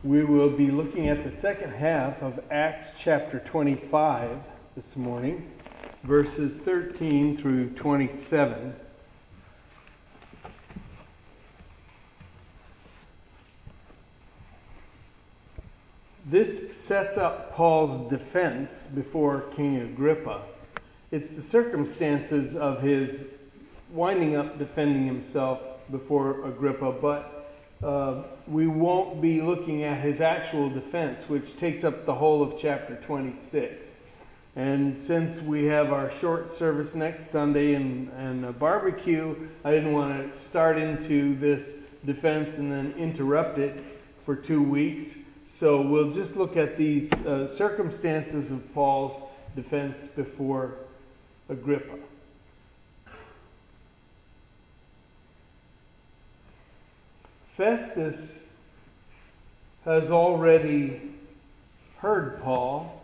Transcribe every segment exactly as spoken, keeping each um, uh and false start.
We will be looking at the second half of Acts chapter twenty-five this morning, verses thirteen through twenty-seven. This sets up Paul's defense before King Agrippa. It's the circumstances of his winding up defending himself before Agrippa, but uh, we won't be looking at his actual defense, which takes up the whole of chapter twenty-six. And since we have our short service next Sunday and, and a barbecue, I didn't want to start into this defense and then interrupt it for two weeks. So we'll just look at these uh, circumstances of Paul's defense before Agrippa. Festus has already heard Paul,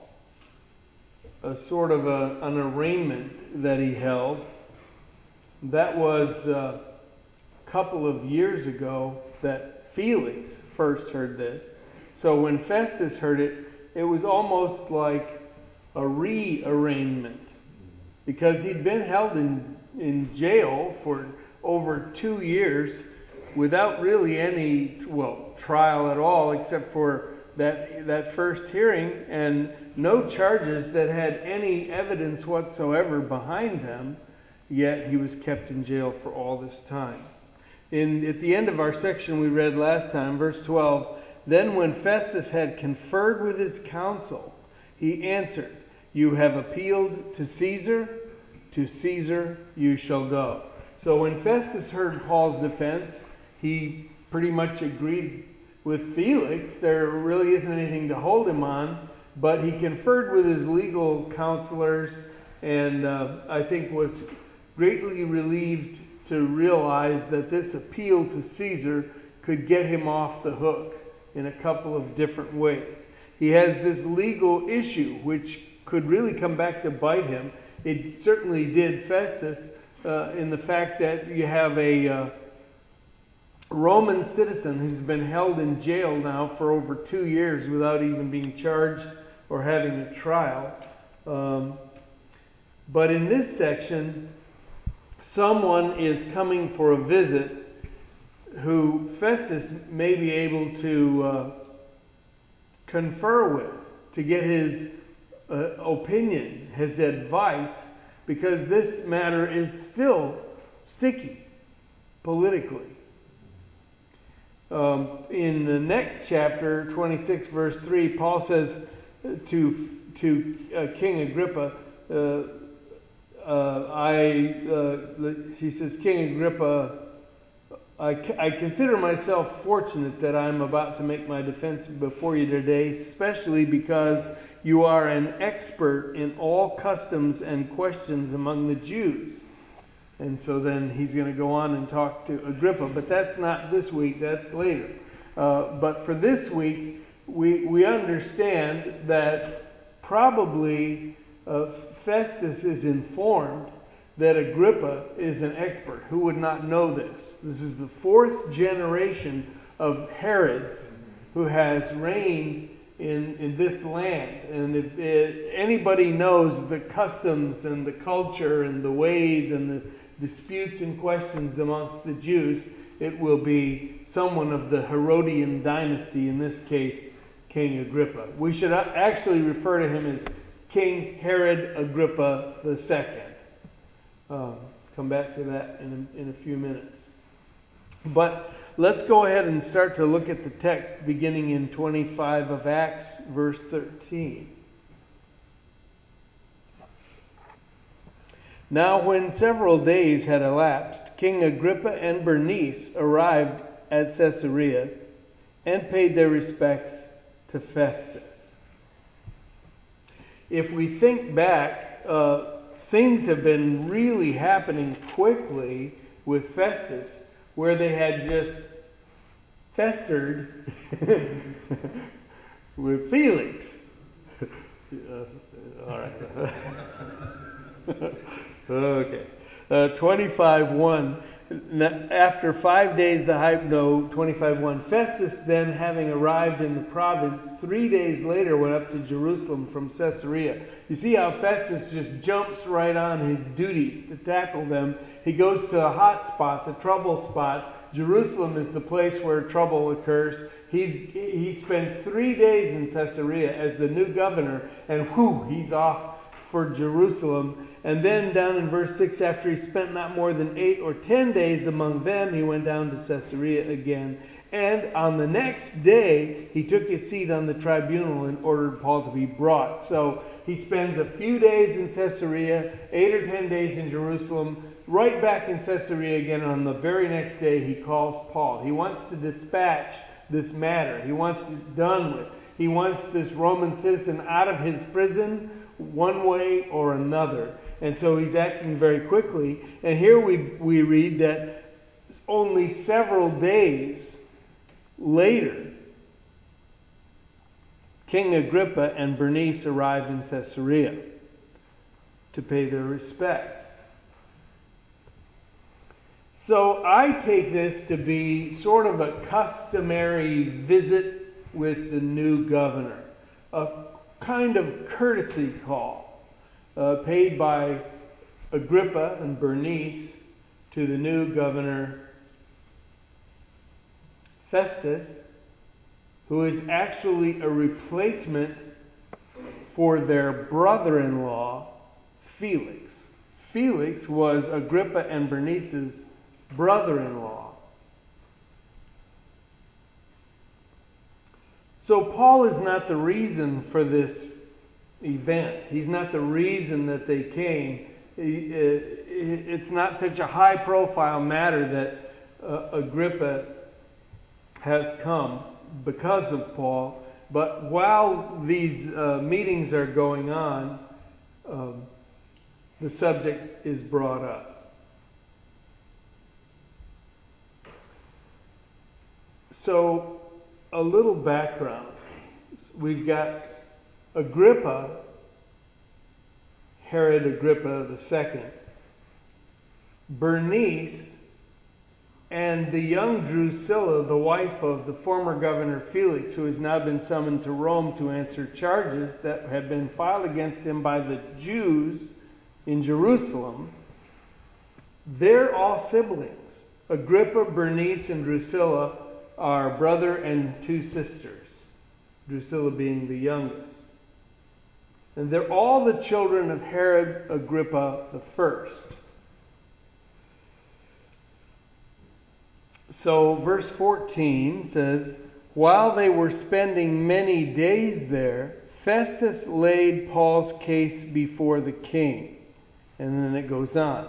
a sort of a, an arraignment that he held. That was a couple of years ago that Felix first heard this. So when Festus heard it, it was almost like a re-arraignment, because he'd been held in, in jail for over two years without really any, well, trial at all, except for that that first hearing, and no charges that had any evidence whatsoever behind them, yet he was kept in jail for all this time. In at the end of our section we read last time, verse twelve, then when Festus had conferred with his council, he answered, "You have appealed to Caesar, to Caesar you shall go." So when Festus heard Paul's defense, he pretty much agreed with Felix. There really isn't anything to hold him on, but he conferred with his legal counselors, and uh, I think was greatly relieved to realize that this appeal to Caesar could get him off the hook in a couple of different ways. He has this legal issue which could really come back to bite him. It certainly did Festus uh, in the fact that you have a uh, Roman citizen who's been held in jail now for over two years without even being charged or having a trial. Um, but in this section, someone is coming for a visit who Festus may be able to uh, confer with, to get his uh, opinion, his advice, because this matter is still sticky politically. Um, in the next chapter, twenty-six, verse three, Paul says to to uh, King Agrippa, uh, uh, I uh, he says, King Agrippa, I, I consider myself fortunate that I'm about to make my defense before you today, especially because you are an expert in all customs and questions among the Jews. And so then he's going to go on and talk to Agrippa. But that's not this week, that's later. Uh, but for this week, we, we understand that probably uh, Festus is informed that Agrippa is an expert. Who would not know this? This is the fourth generation of Herods who has reigned in, in this land. And if it, anybody knows the customs and the culture and the ways and the disputes and questions amongst the Jews, it will be someone of the Herodian dynasty, in this case, King Agrippa. We should actually refer to him as King Herod Agrippa the Second. Um, come back to that in a, in a few minutes. But let's go ahead and start to look at the text beginning in twenty-five of Acts, verse thirteen. Now when several days had elapsed, King Agrippa and Bernice arrived at Caesarea and paid their respects to Festus. If we think back, uh, things have been really happening quickly with Festus, where they had just festered with Felix. uh, all right. Okay. Uh, twenty-five one. after five days, the high, no, twenty-five one, Festus then, having arrived in the province, three days later went up to Jerusalem from Caesarea. You see how Festus just jumps right on his duties to tackle them. He goes to the hot spot, the trouble spot. Jerusalem is the place where trouble occurs. He's, he spends three days in Caesarea as the new governor, and whew, he's off for Jerusalem. And then down in verse six, after he spent not more than eight or ten days among them, he went down to Caesarea again. And on the next day, he took his seat on the tribunal and ordered Paul to be brought. So he spends a few days in Caesarea, eight or ten days in Jerusalem, right back in Caesarea again. On the very next day, he calls Paul. He wants to dispatch this matter. He wants it done with. He wants this Roman citizen out of his prison one way or another. And so he's acting very quickly. And here we, we read that only several days later, King Agrippa and Bernice arrived in Caesarea to pay their respects. So I take this to be sort of a customary visit with the new governor, a kind of courtesy call. Uh, paid by Agrippa and Bernice to the new governor Festus, who is actually a replacement for their brother-in-law Felix. Felix was Agrippa and Bernice's brother-in-law. So Paul is not the reason for this event. He's not the reason that they came. It's not such a high-profile matter that uh, Agrippa has come because of Paul. But while these uh, meetings are going on, um, the subject is brought up. So, a little background. We've got Agrippa, Herod Agrippa the Second, Bernice, and the young Drusilla, the wife of the former governor Felix, who has now been summoned to Rome to answer charges that had been filed against him by the Jews in Jerusalem. They're all siblings. Agrippa, Bernice, and Drusilla are brother and two sisters, Drusilla being the youngest. And they're all the children of Herod Agrippa the First. So verse fourteen says, while they were spending many days there, Festus laid Paul's case before the king. And then it goes on.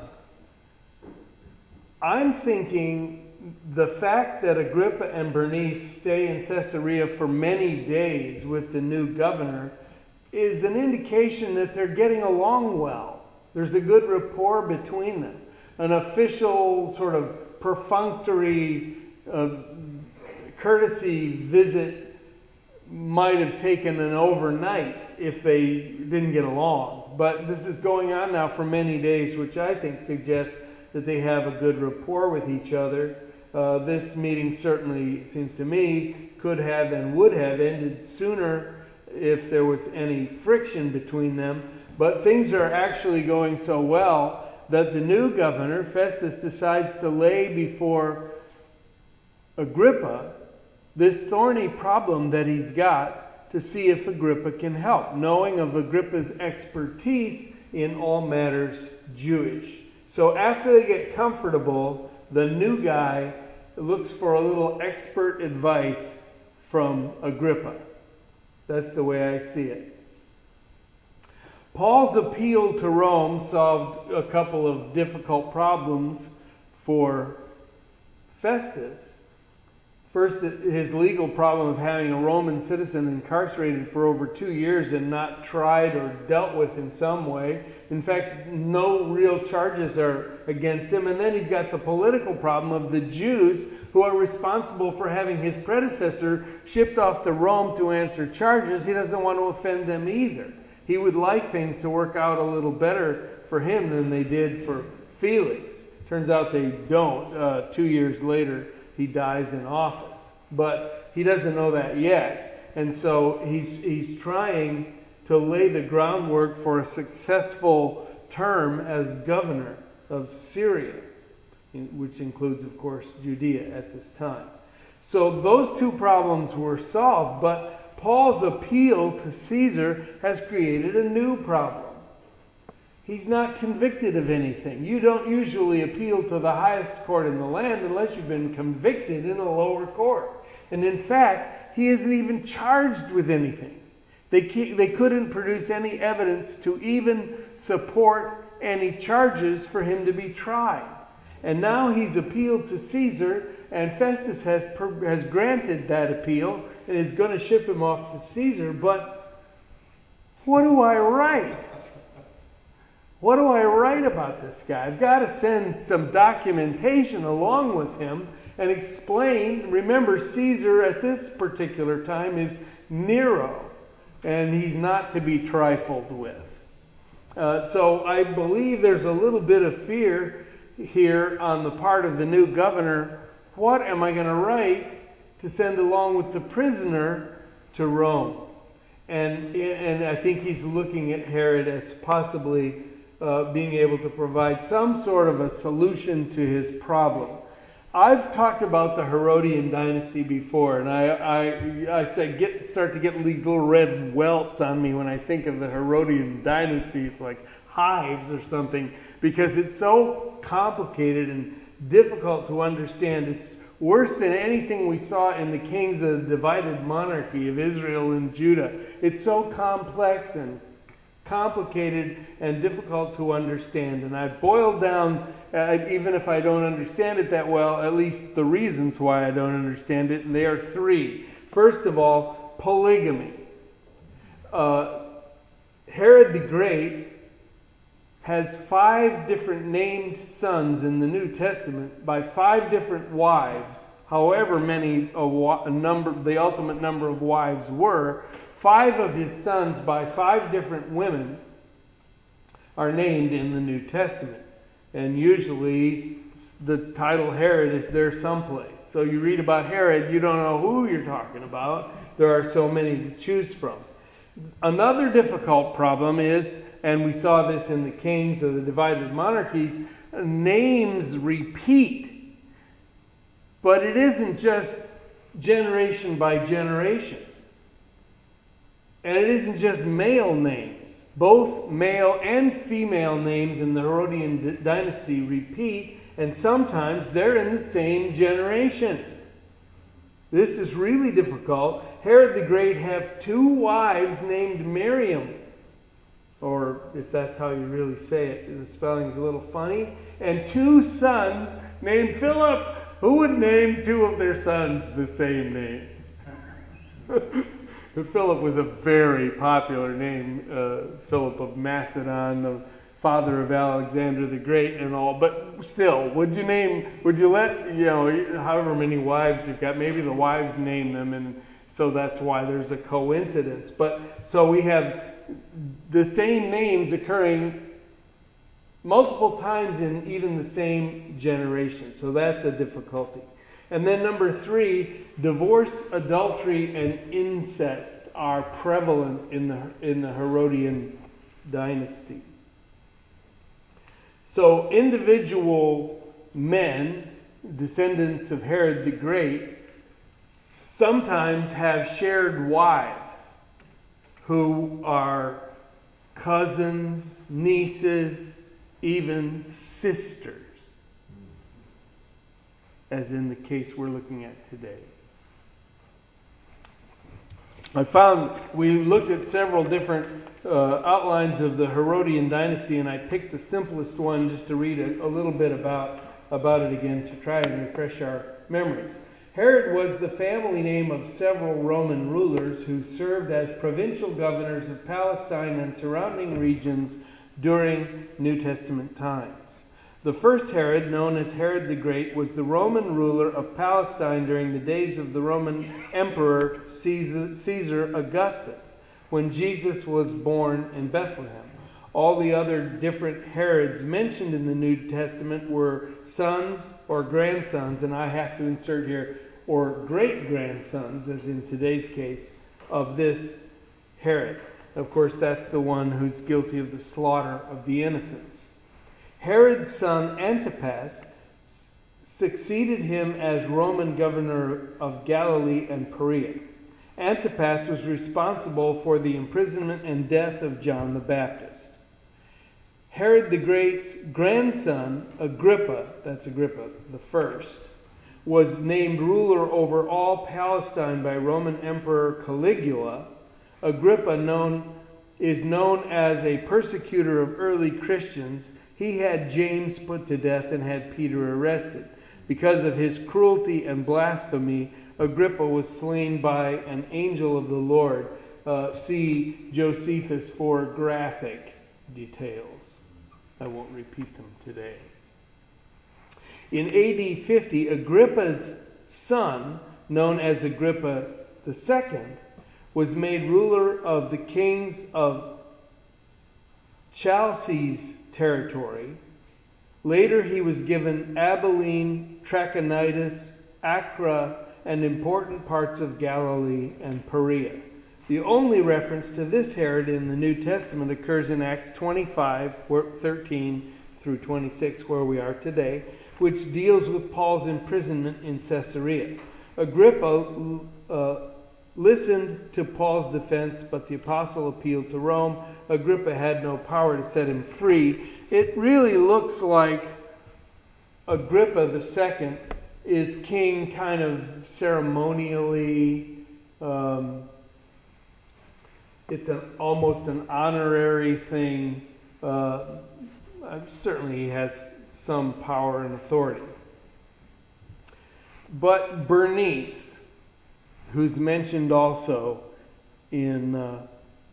I'm thinking the fact that Agrippa and Bernice stay in Caesarea for many days with the new governor is an indication that they're getting along well. There's a good rapport between them. An official sort of perfunctory uh, courtesy visit might have taken an overnight if they didn't get along. But this is going on now for many days, which I think suggests that they have a good rapport with each other. Uh, this meeting certainly, it seems to me, could have and would have ended sooner if there was any friction between them. But things are actually going so well that the new governor, Festus, decides to lay before Agrippa this thorny problem that he's got to see if Agrippa can help, knowing of Agrippa's expertise in all matters Jewish. So after they get comfortable, the new guy looks for a little expert advice from Agrippa. That's the way I see it. Paul's appeal to Rome solved a couple of difficult problems for Festus. First, his legal problem of having a Roman citizen incarcerated for over two years and not tried or dealt with in some way. In fact, no real charges are against him. And then he's got the political problem of the Jews who are responsible for having his predecessor shipped off to Rome to answer charges. He doesn't want to offend them either. He would like things to work out a little better for him than they did for Felix. Turns out they don't. Uh, two years later, he dies in office. But he doesn't know that yet. And so he's, he's trying to lay the groundwork for a successful term as governor of Syria, which includes, of course, Judea at this time. So those two problems were solved, but Paul's appeal to Caesar has created a new problem. He's not convicted of anything. You don't usually appeal to the highest court in the land unless you've been convicted in a lower court. And in fact, he isn't even charged with anything. They, they couldn't produce any evidence to even support any charges for him to be tried. And now he's appealed to Caesar, and Festus has, has granted that appeal and is going to ship him off to Caesar. But what do I write? What do I write about this guy? I've got to send some documentation along with him and explain. Remember, Caesar at this particular time is Nero, and he's not to be trifled with. Uh, so I believe there's a little bit of fear here on the part of the new governor. What am I going to write to send along with the prisoner to Rome? And, and I think he's looking at Herod as possibly uh, being able to provide some sort of a solution to his problem. I've talked about the Herodian dynasty before, and I I, I say get start to get these little red welts on me when I think of the Herodian dynasty. It's like hives or something, because it's so complicated and difficult to understand. It's worse than anything we saw in the kings of the divided monarchy of Israel and Judah. It's so complex and complicated and difficult to understand. And I've boiled down, uh, even if I don't understand it that well, at least the reasons why I don't understand it. And they are three. First of all, polygamy. Uh, Herod the Great has five different named sons in the New Testament by five different wives. However many a, a number, the ultimate number of wives were, five of his sons by five different women are named in the New Testament. And usually the title Herod is there someplace. So you read about Herod, you don't know who you're talking about. There are so many to choose from. Another difficult problem is, and we saw this in the kings of the divided monarchies, names repeat. But it isn't just generation by generation. And it isn't just male names. Both male and female names in the Herodian d- dynasty repeat, and sometimes they're in the same generation. This is really difficult. Herod the Great had two wives named Miriam, or if that's how you really say it, the spelling's a little funny, and two sons named Philip. Who would name two of their sons the same name? Philip was a very popular name, uh, Philip of Macedon, the father of Alexander the Great and all. But still, would you name, would you let, you know, however many wives you've got, maybe the wives name them, and so that's why there's a coincidence. But so we have the same names occurring multiple times in even the same generation. So that's a difficulty. And then number three, divorce, adultery, and incest are prevalent in the in the Herodian dynasty. So individual men, descendants of Herod the Great, sometimes have shared wives who are cousins, nieces, even sisters, as in the case we're looking at today. I found, we looked at several different uh, outlines of the Herodian dynasty, and I picked the simplest one just to read a, a little bit about, about it again to try and refresh our memories. Herod was the family name of several Roman rulers who served as provincial governors of Palestine and surrounding regions during New Testament times. The first Herod, known as Herod the Great, was the Roman ruler of Palestine during the days of the Roman Emperor Caesar, Caesar Augustus, when Jesus was born in Bethlehem. All the other different Herods mentioned in the New Testament were sons or grandsons, and I have to insert here, or great-grandsons, as in today's case, of this Herod. Of course, that's the one who's guilty of the slaughter of the innocents. Herod's son Antipas succeeded him as Roman governor of Galilee and Perea. Antipas was responsible for the imprisonment and death of John the Baptist. Herod the Great's grandson, Agrippa, that's Agrippa the first, was named ruler over all Palestine by Roman Emperor Caligula. Agrippa known, is known as a persecutor of early Christians. He had James put to death and had Peter arrested. Because of his cruelty and blasphemy, Agrippa was slain by an angel of the Lord. Uh, see Josephus for graphic details. I won't repeat them today. In A D fifty, Agrippa's son, known as Agrippa the Second, was made ruler of the kings of Chalcis territory. Later he was given Abilene, Trachonitis, Acra, and important parts of Galilee and Perea. The only reference to this Herod in the New Testament occurs in Acts twenty-five, thirteen through twenty-six, where we are today, which deals with Paul's imprisonment in Caesarea. Agrippa uh, listened to Paul's defense, but the apostle appealed to Rome. Agrippa had no power to set him free. It really looks like Agrippa the Second is king kind of ceremonially. Um, it's an, almost an honorary thing. Uh, certainly he has some power and authority. But Bernice, who's mentioned also in uh,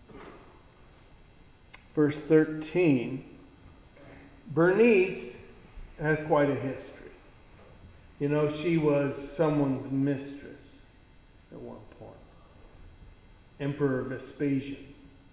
verse thirteen, Bernice has quite a history. You know, she was someone's mistress at one point. Emperor Vespasian.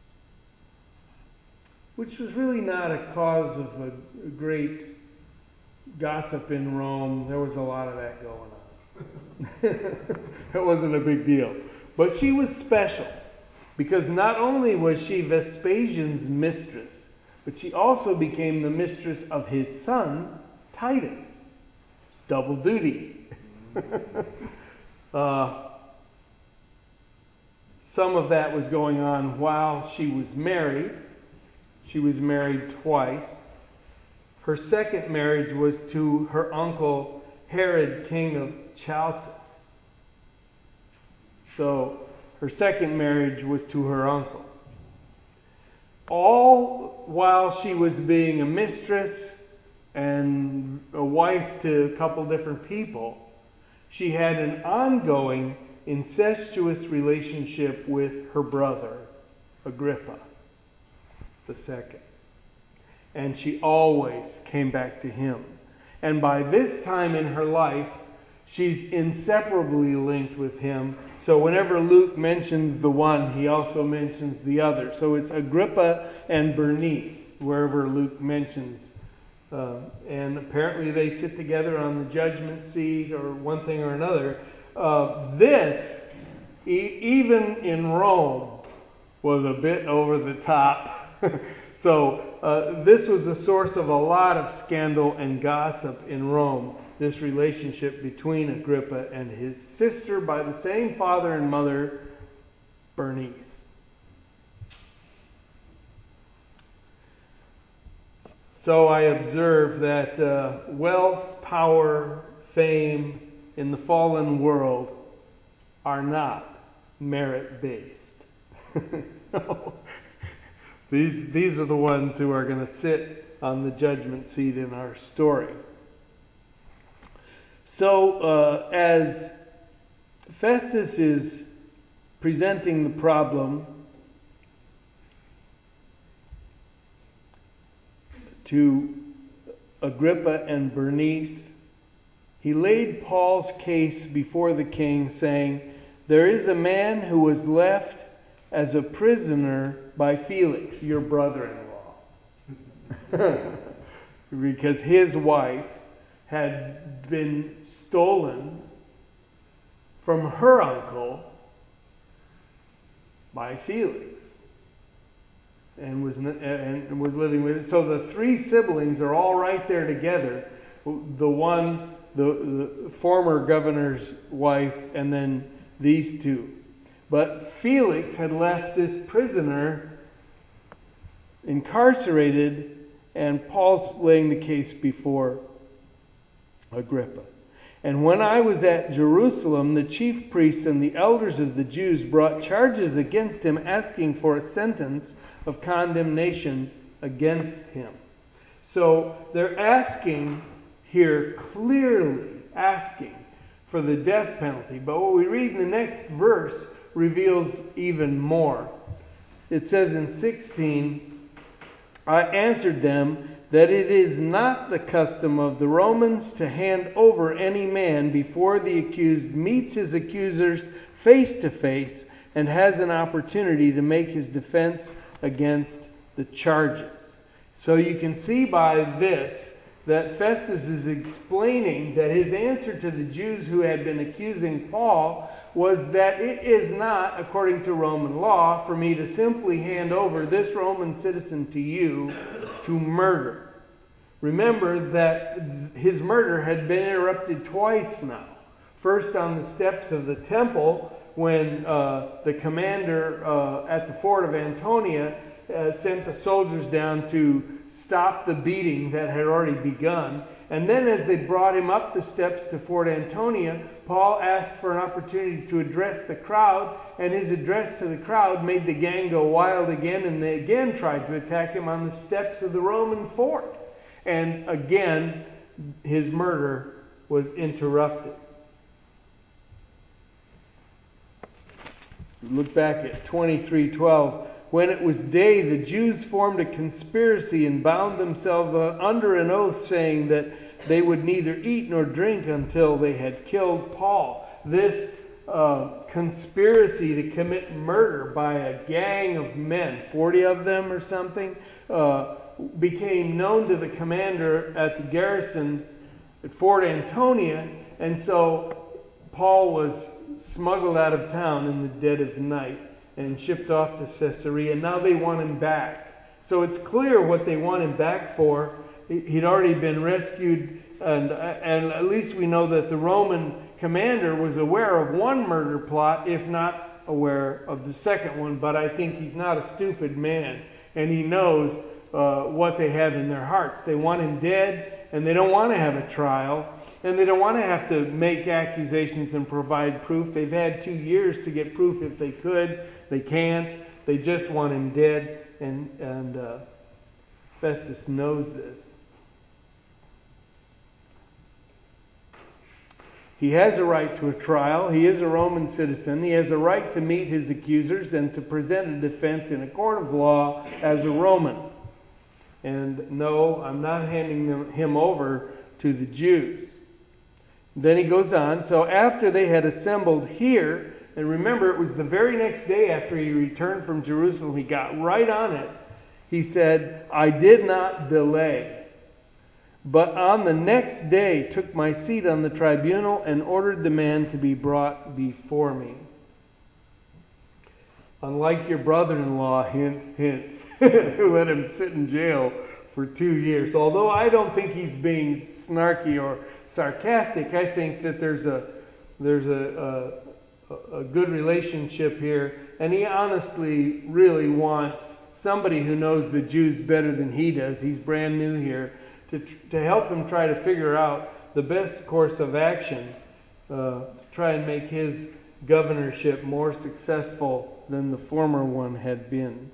Which was really not a cause of a, a great gossip in Rome. There was a lot of that going on. It wasn't a big deal. But she was special. Because not only was she Vespasian's mistress, but she also became the mistress of his son, Titus. Double duty. uh, some of that was going on while she was married. She was married twice. Her second marriage was to her uncle Herod, king of Chalcis. So her second marriage was to her uncle. All while she was being a mistress and a wife to a couple different people, she had an ongoing incestuous relationship with her brother, Agrippa the Second. And she always came back to him. And by this time in her life, she's inseparably linked with him. So whenever Luke mentions the one, he also mentions the other. So it's Agrippa and Bernice, wherever Luke mentions. Uh, and apparently they sit together on the judgment seat or one thing or another. Uh, this, e- even in Rome, was a bit over the top. So uh, this was the source of a lot of scandal and gossip in Rome, this relationship between Agrippa and his sister by the same father and mother, Bernice. So I observe that uh, wealth, power, fame in the fallen world are not merit-based. No. These, these are the ones who are going to sit on the judgment seat in our story. So, uh, as Festus is presenting the problem to Agrippa and Bernice, he laid Paul's case before the king, saying, "There is a man who was left as a prisoner by Felix, your brother-in-law." because his wife had been stolen from her uncle by Felix, and was and was living with it. So the three siblings are all right there together. The one, the, the former governor's wife, and then these two. But Felix had left this prisoner incarcerated, and Paul's laying the case before Agrippa. And when I was at Jerusalem, the chief priests and the elders of the Jews brought charges against him, asking for a sentence of condemnation against him. So they're asking here, clearly asking for the death penalty. But what we read in the next verse reveals even more. It says in sixteen, I answered them that it is not the custom of the Romans to hand over any man before the accused meets his accusers face to face and has an opportunity to make his defense against the charges. So you can see by this that Festus is explaining that his answer to the Jews who had been accusing Paul was that it is not, according to Roman law, for me to simply hand over this Roman citizen to you to murder. Remember that his murder had been interrupted twice now. First on the steps of the temple, when uh, the commander uh, at the fort of Antonia uh, sent the soldiers down to stop the beating that had already begun. And then as they brought him up the steps to Fort Antonia, Paul asked for an opportunity to address the crowd, and his address to the crowd made the gang go wild again, and they again tried to attack him on the steps of the Roman fort. And again, his murder was interrupted. Look back at twenty-three twelve. When it was day, the Jews formed a conspiracy and bound themselves under an oath, saying that they would neither eat nor drink until they had killed Paul. This uh, conspiracy to commit murder by a gang of men, forty of them or something, uh, became known to the commander at the garrison at Fort Antonia, and so Paul was smuggled out of town in the dead of night and shipped off to Caesarea. Now they want him back. So it's clear what they want him back for. He'd already been rescued, and, and at least we know that the Roman commander was aware of one murder plot, if not aware of the second one. But I think he's not a stupid man, and he knows uh, what they have in their hearts. They want him dead, and they don't want to have a trial, and they don't want to have to make accusations and provide proof. They've had two years to get proof if they could. They can't. They just want him dead, and, and uh, Festus knows this. He has a right to a trial. He is a Roman citizen. He has a right to meet his accusers and to present a defense in a court of law as a Roman. And no, I'm not handing them, him over to the Jews. Then he goes on. So after they had assembled here, and remember, it was the very next day after he returned from Jerusalem, he got right on it. He said, I did not delay, but on the next day took my seat on the tribunal and ordered the man to be brought before me. Unlike your brother-in-law, hint, hint, who let him sit in jail for two years. Although I don't think he's being snarky or sarcastic, I think that there's a there's a, a a good relationship here, and he honestly really wants somebody who knows the Jews better than he does. He's brand new here, to to help him try to figure out the best course of action, uh, to try and make his governorship more successful than the former one had been.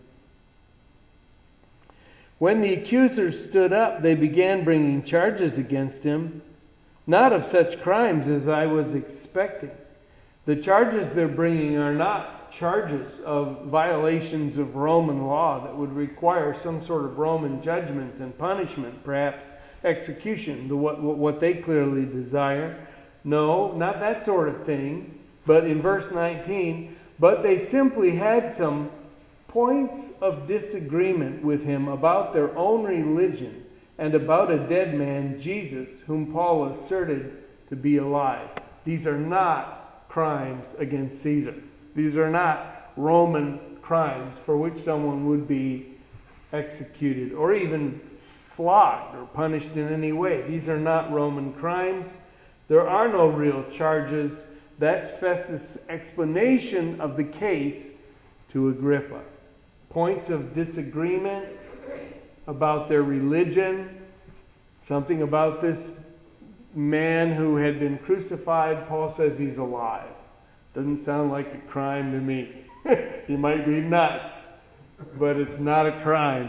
When the accusers stood up, they began bringing charges against him, not of such crimes as I was expecting. The charges they're bringing are not charges of violations of Roman law that would require some sort of Roman judgment and punishment, perhaps execution, the, what, what they clearly desire. No, not that sort of thing. But in verse nineteen, but they simply had some points of disagreement with him about their own religion and about a dead man, Jesus, whom Paul asserted to be alive. These are not crimes against Caesar. These are not Roman crimes for which someone would be executed or even flogged or punished in any way. These are not Roman crimes. There are no real charges. That's Festus' explanation of the case to Agrippa. Points of disagreement about their religion, something about this man who had been crucified. Paul says he's alive. Doesn't sound like a crime to me. He might be nuts, but it's not a crime.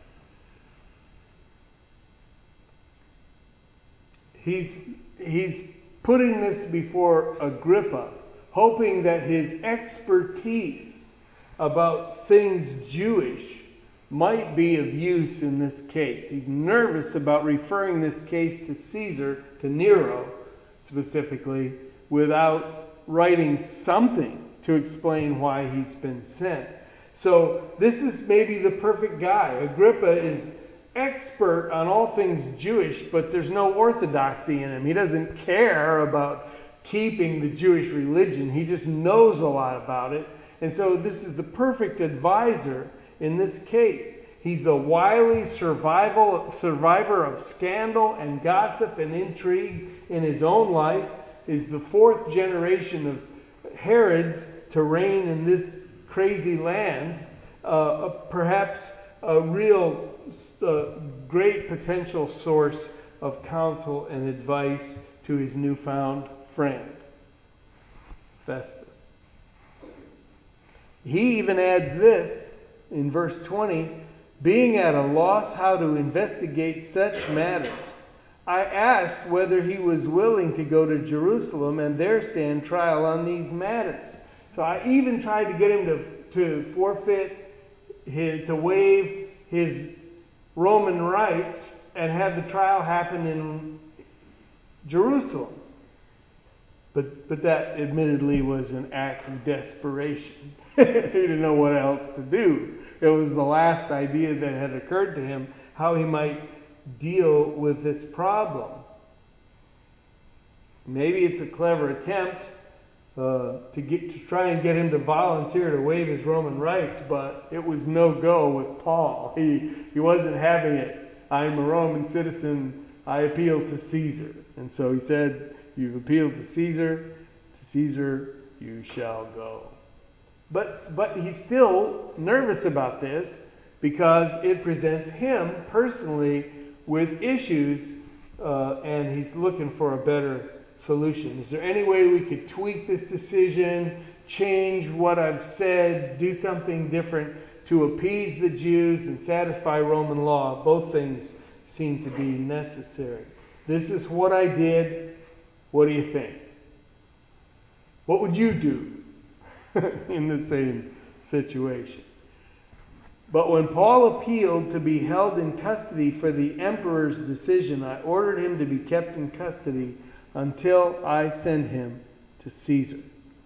He's, he's putting this before Agrippa, hoping that his expertise about things Jewish might be of use in this case. He's nervous about referring this case to Caesar, to Nero specifically, without writing something to explain why he's been sent. So this is maybe the perfect guy. Agrippa is expert on all things Jewish, but there's no orthodoxy in him. He doesn't care about keeping the Jewish religion. He just knows a lot about it. And so this is the perfect advisor in this case. He's a wily survival, survivor of scandal and gossip and intrigue in his own life. Is the fourth generation of Herods to reign in this crazy land. Uh, perhaps a real uh, great potential source of counsel and advice to his newfound friend, Festus. He even adds this in verse twenty, being at a loss how to investigate such matters, I asked whether he was willing to go to Jerusalem and there stand trial on these matters. So I even tried to get him to, to forfeit, his, to waive his Roman rights and have the trial happen in Jerusalem. But, but that admittedly was an act of desperation. He didn't know what else to do. It was the last idea that had occurred to him, how he might deal with this problem. Maybe it's a clever attempt uh, to get to try and get him to volunteer to waive his Roman rights, but it was no go with Paul. He he wasn't having it. I'm a Roman citizen. I appeal to Caesar. And so he said, you've appealed to Caesar. To Caesar you shall go. But but he's still nervous about this because it presents him personally with issues, uh, and he's looking for a better solution. Is there any way we could tweak this decision, change what I've said, do something different to appease the Jews and satisfy Roman law? Both things seem to be necessary. This is what I did. What do you think? What would you do in the same situation? But when Paul appealed to be held in custody for the emperor's decision, I ordered him to be kept in custody until I send him to Caesar.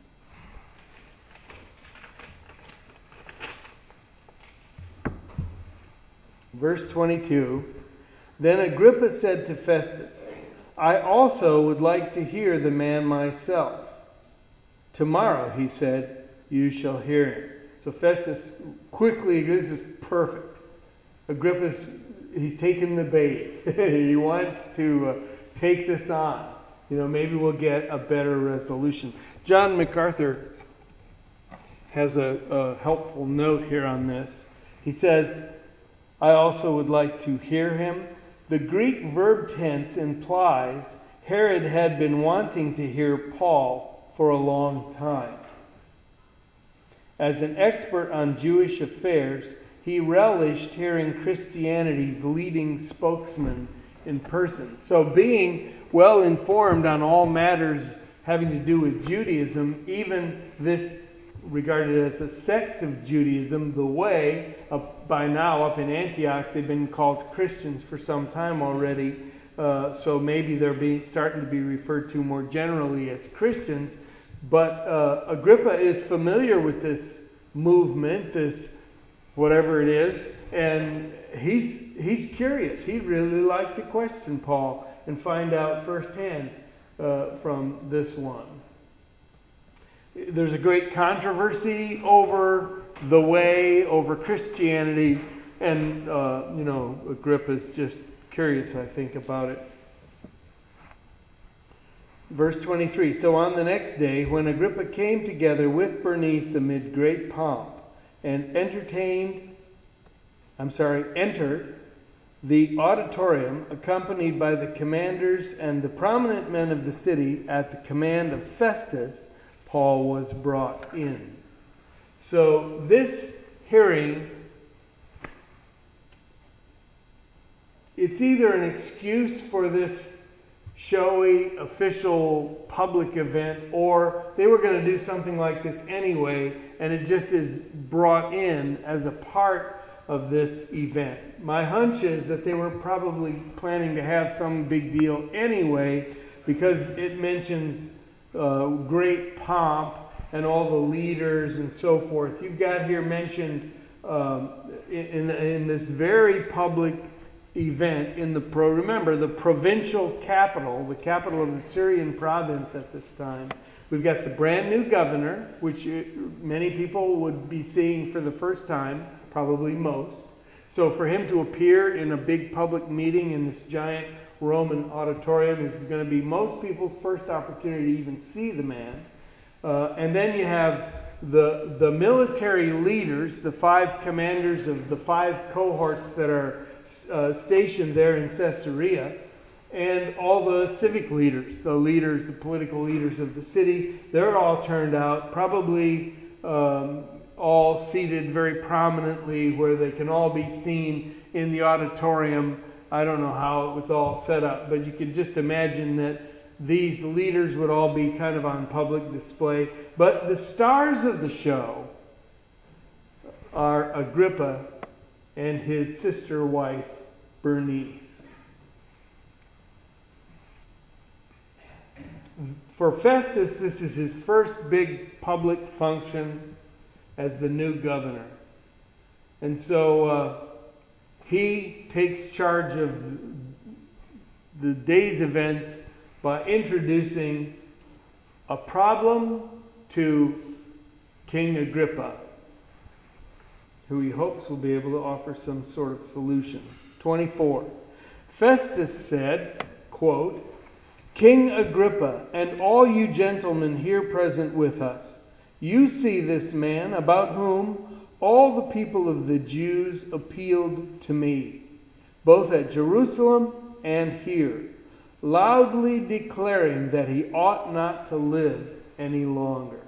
Verse twenty-two, then Agrippa said to Festus, I also would like to hear the man myself. Tomorrow, he said, you shall hear him. So Festus quickly, this is perfect. Agrippa's, he's taken the bait. He wants to uh, take this on. You know, maybe we'll get a better resolution. John MacArthur has a, a helpful note here on this. He says, I also would like to hear him. The Greek verb tense implies Herod had been wanting to hear Paul for a long time. As an expert on Jewish affairs, he relished hearing Christianity's leading spokesman in person. So being well informed on all matters having to do with Judaism, even this regarded as a sect of Judaism, the Way, up by now up in Antioch, they've been called Christians for some time already. Uh, so maybe they're being starting to be referred to more generally as Christians. But uh, Agrippa is familiar with this movement, this whatever it is. And he's he's curious. He'd really like to question Paul and find out firsthand uh, from this one. There's a great controversy over the way, over Christianity, and uh, you know, Agrippa's just curious, I think, about it. Verse twenty-three, so on the next day, when Agrippa came together with Bernice amid great pomp, and entertained, I'm sorry, entered the auditorium, accompanied by the commanders and the prominent men of the city, at the command of Festus, Paul was brought in. So this hearing, it's either an excuse for this showy, official, public event, or they were going to do something like this anyway, and it just is brought in as a part of this event. My hunch is that they were probably planning to have some big deal anyway, because it mentions uh, great pomp and all the leaders and so forth. You've got here mentioned um, in, in this very public event in the pro. Remember, the provincial capital, the capital of the Syrian province at this time. We've got the brand new governor, which many people would be seeing for the first time, probably most. So for him to appear in a big public meeting in this giant Roman auditorium is going to be most people's first opportunity to even see the man. Uh, and then you have the the military leaders, the five commanders of the five cohorts that are uh, stationed there in Caesarea, and all the civic leaders, the leaders, the political leaders of the city. They're all turned out, probably um, all seated very prominently where they can all be seen in the auditorium. I don't know how it was all set up, but you can just imagine that these leaders would all be kind of on public display. But the stars of the show are Agrippa and his sister wife, Bernice. For Festus, this is his first big public function as the new governor. And so uh, he takes charge of the day's events by introducing a problem to King Agrippa, who he hopes will be able to offer some sort of solution. twenty-four. Festus said, quote, King Agrippa, and all you gentlemen here present with us, you see this man about whom all the people of the Jews appealed to me, both at Jerusalem and here, loudly declaring that he ought not to live any longer.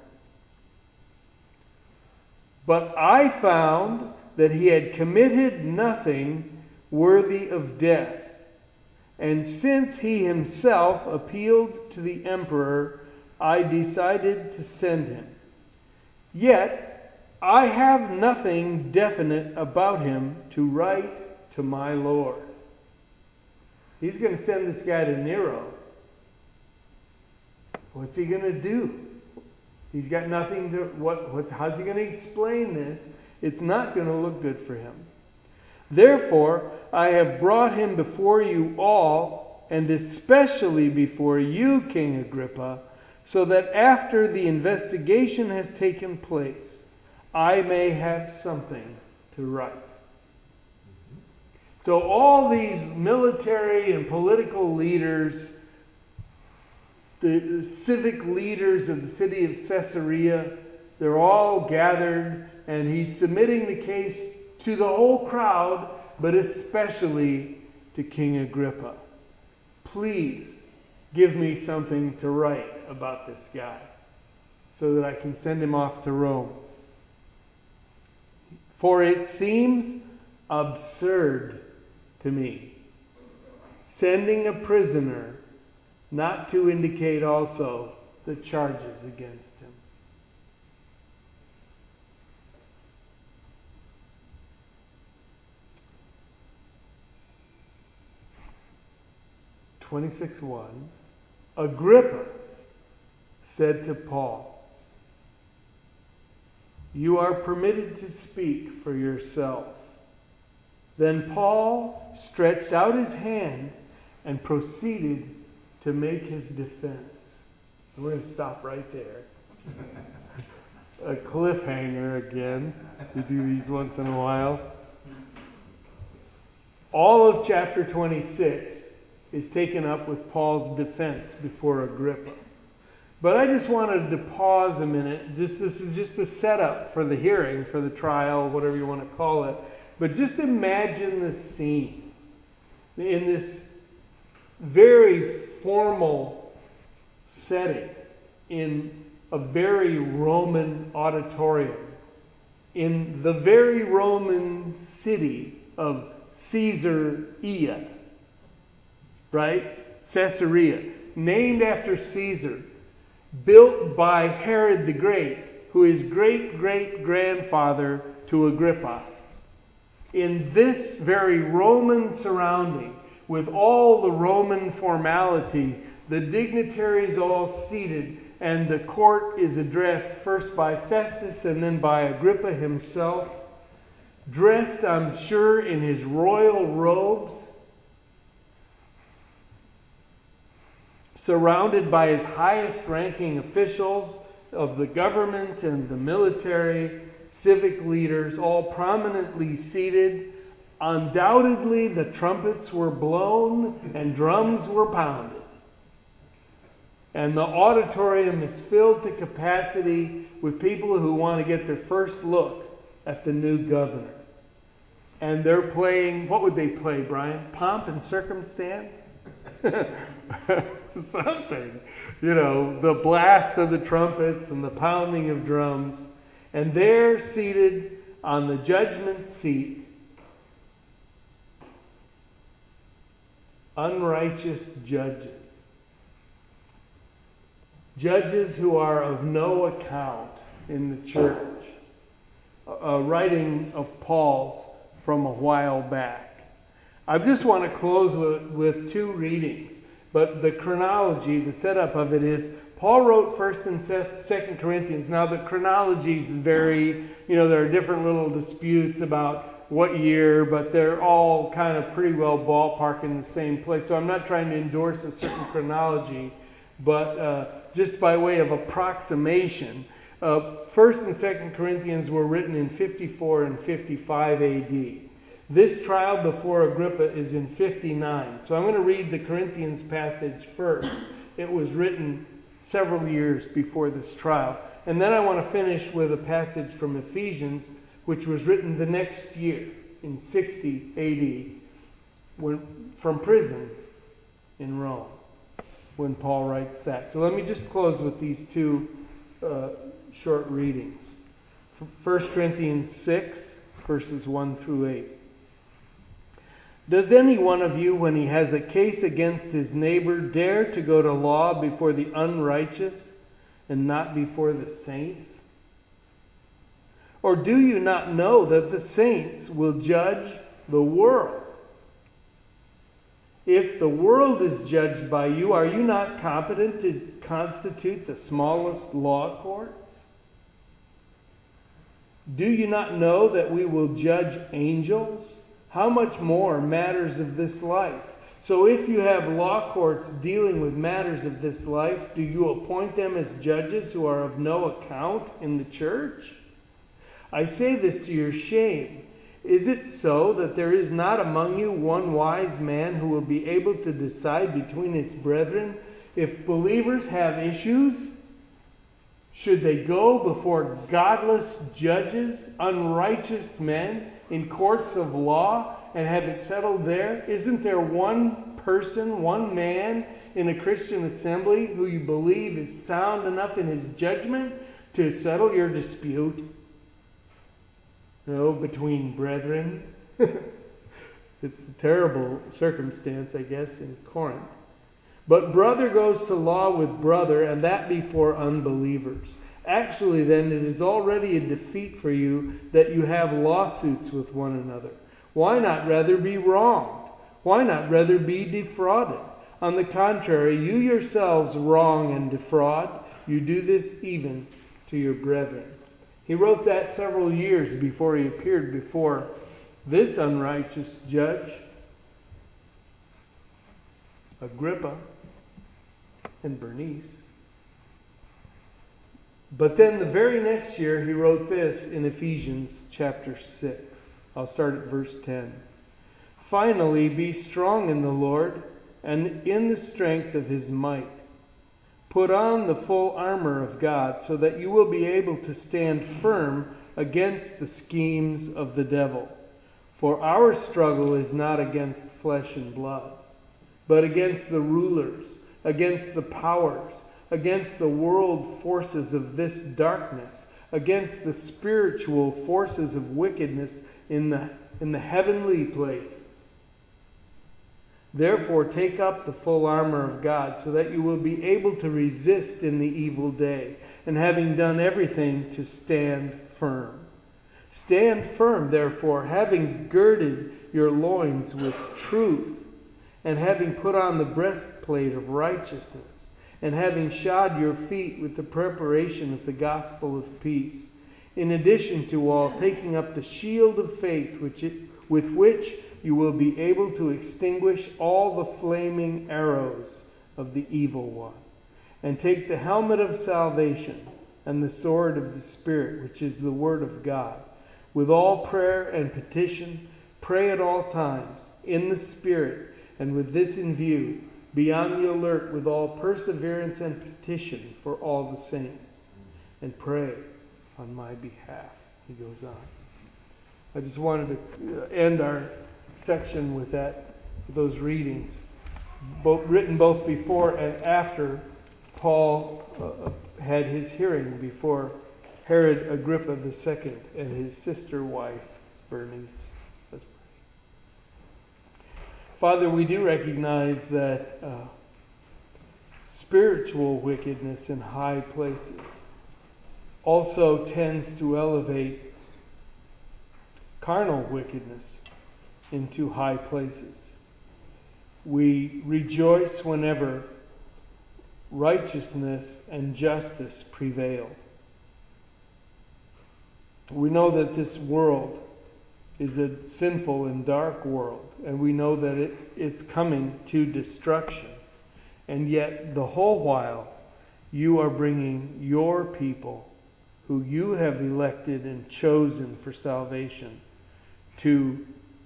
But I found that he had committed nothing worthy of death. And since he himself appealed to the emperor, I decided to send him. Yet I have nothing definite about him to write to my Lord. He's going to send this guy to Nero. What's he going to do? He's got nothing to... What, what, how's he going to explain this? It's not going to look good for him. Therefore, I have brought him before you all, and especially before you, King Agrippa, so that after the investigation has taken place, I may have something to write. So all these military and political leaders, the civic leaders of the city of Caesarea, they're all gathered, and he's submitting the case to the whole crowd, but especially to King Agrippa. Please give me something to write about this guy so that I can send him off to Rome. For it seems absurd to me, sending a prisoner not to indicate also the charges against him. twenty-six one, Agrippa said to Paul, You are permitted to speak for yourself." Then Paul stretched out his hand and proceeded to make his defense. We're going to stop right there. A cliffhanger again. We do these once in a while. All of chapter twenty-six is taken up with Paul's defense before Agrippa. But I just wanted to pause a minute. Just this is just the setup for the hearing, for the trial, whatever you want to call it. But just imagine the scene in this very formal setting in a very Roman auditorium in the very Roman city of Caesarea, right? Caesarea, named after Caesar, built by Herod the Great, who is great-great-grandfather to Agrippa. In this very Roman surrounding, with all the Roman formality, the dignitaries all seated, and the court is addressed first by Festus and then by Agrippa himself, dressed, I'm sure, in his royal robes, surrounded by his highest-ranking officials of the government and the military, civic leaders, all prominently seated. Undoubtedly, the trumpets were blown and drums were pounded. And the auditorium is filled to capacity with people who want to get their first look at the new governor. And they're playing, what would they play, Brian? Pomp and Circumstance? Something. You know, the blast of the trumpets and the pounding of drums. And there, seated on the judgment seat, unrighteous judges. Judges who are of no account in the church. A writing of Paul's from a while back. I just want to close with, with two readings. But the chronology, the setup of it is, Paul wrote First and Second Corinthians. Now the chronology is very, you know, there are different little disputes about what year, but they're all kind of pretty well ballpark in the same place. So I'm not trying to endorse a certain chronology, but uh, just by way of approximation, uh, First and Second Corinthians were written in fifty-four and fifty-five A D. This trial before Agrippa is in fifty-nine. So I'm going to read the Corinthians passage first. It was written several years before this trial. And then I want to finish with a passage from Ephesians, which was written the next year, in sixty A D, when, from prison in Rome, when Paul writes that. So let me just close with these two uh, short readings. First Corinthians six, verses one through eight. Does any one of you, when he has a case against his neighbor, dare to go to law before the unrighteous and not before the saints? Or do you not know that the saints will judge the world? If the world is judged by you, are you not competent to constitute the smallest law courts? Do you not know that we will judge angels? How much more matters of this life? So if you have law courts dealing with matters of this life, do you appoint them as judges who are of no account in the church? I say this to your shame. Is it so that there is not among you one wise man who will be able to decide between his brethren? If believers have issues, should they go before godless judges, unrighteous men, in courts of law and have it settled there? Isn't there one person, one man in a Christian assembly who you believe is sound enough in his judgment to settle your dispute? You know, between brethren. It's a terrible circumstance, I guess, in Corinth. But brother goes to law with brother, and that before unbelievers. Actually, then, it is already a defeat for you that you have lawsuits with one another. Why not rather be wronged? Why not rather be defrauded? On the contrary, you yourselves wrong and defraud. You do this even to your brethren. He wrote that several years before he appeared before this unrighteous judge, Agrippa and Bernice. But then the very next year he wrote this in Ephesians chapter six. I'll start at verse ten. Finally, be strong in the Lord and in the strength of his might. Put on the full armor of God so that you will be able to stand firm against the schemes of the devil. For our struggle is not against flesh and blood, but against the rulers, against the powers, against the world forces of this darkness, against the spiritual forces of wickedness in the, in the heavenly places. Therefore, take up the full armor of God so that you will be able to resist in the evil day, and having done everything, to stand firm. Stand firm, therefore, having girded your loins with truth, and having put on the breastplate of righteousness, and having shod your feet with the preparation of the gospel of peace. In addition to all, taking up the shield of faith, which it, with which you will be able to extinguish all the flaming arrows of the evil one. And take the helmet of salvation and the sword of the Spirit, which is the word of God. With all prayer and petition, pray at all times, in the Spirit, and with this in view, be on the alert with all perseverance and petition for all the saints. And pray on my behalf. He goes on. I just wanted to end our section with that, those readings, both written both before and after Paul uh, had his hearing before Herod Agrippa the Second and his sister wife Bernice. Let's pray. Father, we do recognize that uh, spiritual wickedness in high places also tends to elevate carnal wickedness into high places. We rejoice whenever righteousness and justice prevail. We know that this world is a sinful and dark world, and we know that it, it's coming to destruction. And yet, the whole while, you are bringing your people, who you have elected and chosen for salvation, to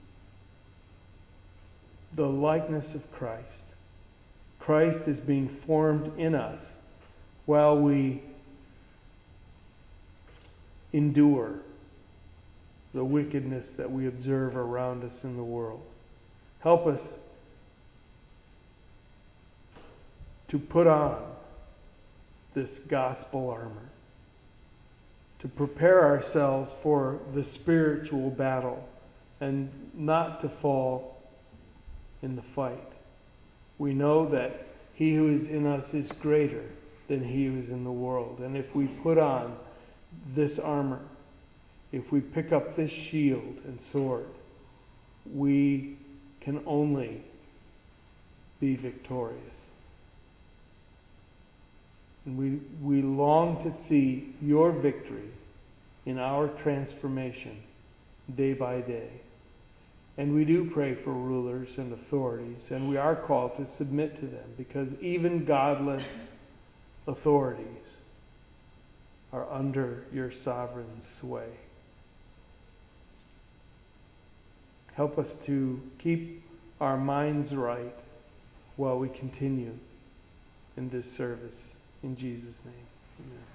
the likeness of Christ. Christ is being formed in us while we endure the wickedness that we observe around us in the world. Help us to put on this gospel armor, to prepare ourselves for the spiritual battle and not to fall in the fight. We know that he who is in us is greater than he who is in the world. And if we put on this armor, if we pick up this shield and sword, we can only be victorious. And we, we long to see your victory in our transformation day by day. And we do pray for rulers and authorities, and we are called to submit to them, because even godless authorities are under your sovereign sway. Help us to keep our minds right while we continue in this service. In Jesus' name, amen.